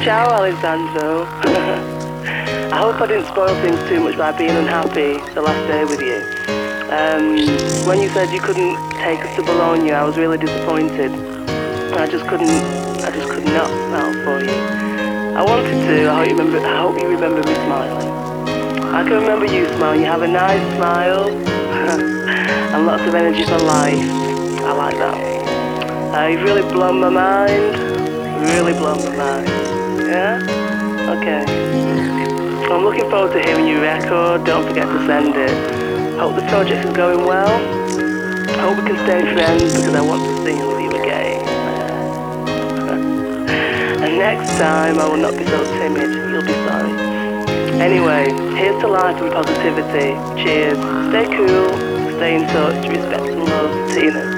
Ciao, Alexandro. I hope I didn't spoil things too much by being unhappy the last day with you. When you said you couldn't take us to Bologna, I was really disappointed. I just could not smile for you. I wanted to. I hope you remember me smiling. I can remember you smiling. You have a nice smile and lots of energy for life. I like that. You've really blown my mind. Really blown my mind. Yeah? Okay. I'm looking forward to hearing your record. Don't forget to send it. Hope the project is going well. Hope we can stay friends because I want to sing with you again. And next time I will not be so timid. You'll be sorry. Anyway, here's to life and positivity. Cheers. Stay cool. Stay in touch. Respect and love. Tina.